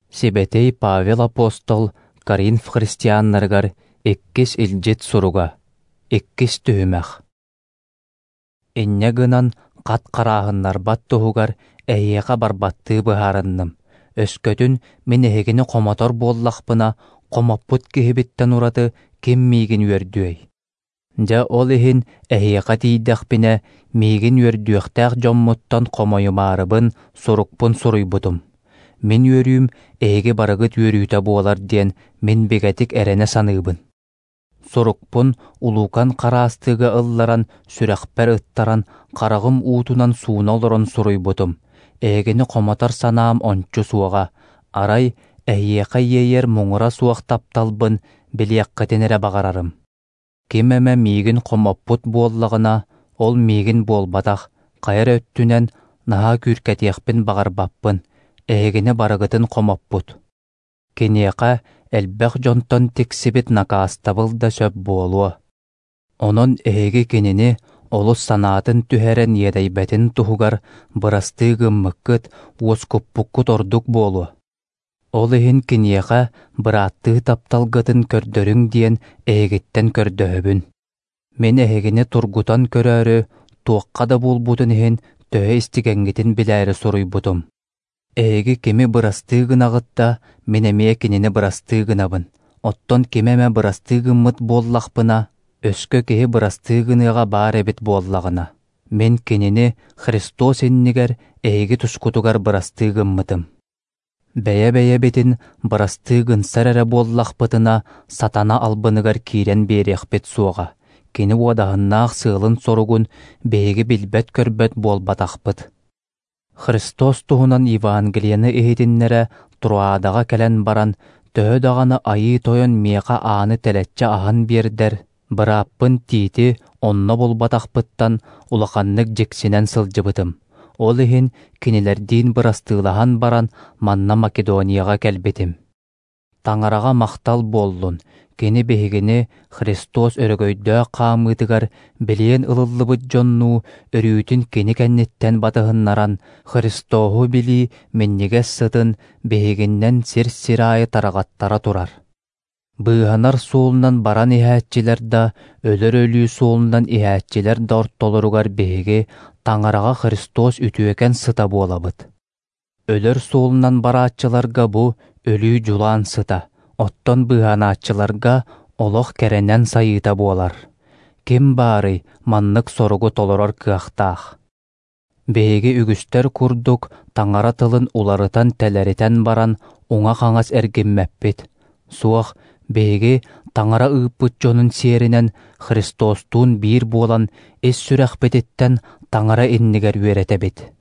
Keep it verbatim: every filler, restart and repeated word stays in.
Сибетей Павел апостол Коринф христианнаргар эккис илжет суруга, эккис түймәх. Энне гынан кат караһыннар баттуһугар эйеға барбатты быһарынным. Өскөтүн мен эхегини комотор буоллахпына комоппут киһибиттен ураты ким миигин үөрдүөй. Дьа ол иһин эйеға тиийдэхпине миигин үөрдүөхтээх дьоммуттан комойумаарыбын сурукпун суруйбутум. Мен үөрүүм эйге барыгыт үөрүүтэ буолар диэн мен бегетик эрене саныыбын. Сурукпун улукан караастыга ылларан сүрэхпер ыттаран карагым уутунан сууна олорон суруйбутум. Эйгени комотор санаам ончу суоға. Арай эйеқа ийейер муңура суох тапталбын билиэккэтенере бағарарым. Кимеме миигин комоппут буоллагына ол миигин буолбатах кайыр өттүнен наһа күркэтиэхпин бағарбаппын. Эйгени барыгытын комоппут. Киниэқа элбэх дьонтон тиксибит накаастабыл да сөп буолуа. Онон эйги кинини олус санаатын түһэрэн иэдэйбэтин туһугар бырастыы гыммыккыт уоскуппуккут ордук буолуа. Ол иһин киниэқа бырааттыы тапталгытын көрдөрүң диэн эйгиттен көрдөһөбүн. Мен эйгини тургутан көрөөрү туокка да булбутун иһин төһө истигэҥҥитин билээри суруйбутум. Эйги кими бырастыыгынагытта мен эмиэ кинини бырастыыгынабын. Оттон кимеме бырастыыгыммыт буоллахпына өскө киһи бырастыыгыныга баар эбит буоллагына. Мен кинини Христос иннигер эйги тускутугар бырастыыгыммытым. Бэйэ-бэйэ битин бырастыыгынсар эре буоллахпытына сатана албыныгар киирен биэриэхпит суоға. Кини уодаһыннаах сыылын соругун бэйги билбэт көрбөт буолбатахпыт. Христос туһунан Евангелияны иһитиннере Труадага кэлэн баран төһө даҕаны айыы тойон миэха ааны тэлэччэ аһан биэрдэр. Бырааппын тиити онно булбатахпыттан улаханнык дьиксинэн сылдьыбытым. Ол иһин кинилэрдиин бырастыылаһан баран манна Македонияга кэлбитим. Таҥарага махтал буоллун, кини биһигини Христос өрөгөйдөө хаамыытыгар билиэн ылыллыбыт дьоннуу өрүүтүн кини кэнниттэн батыһыннаран Христоху били минниге сытын биһигиннэн сир-сираайы тарагаттара турар. Быыһанар суулунан баран иһээччилэр да өлөр өлүү суулунан иһээччилэр да ортолоругар биһиги таҥарага Христос үтүөкен сыта буолабыт. Өлөр суулунан барааччыларга бу өлүү жулаан сыта, оттон быыһанааччыларга олох кэрэнэн сайыыта буолар. Ким баары маннык соругу толорор кыахтаах. Биһиги үгүстэр курдук таҥара тылын уларытан тэлэритэн баран уҥа хаҥас эргиммэппит. Суох биһиги таҥара ыыппыт дьонун сиэринэн Христостуун биир буолан эс сүрэхпититтэн таҥара иннигэр үөретебит.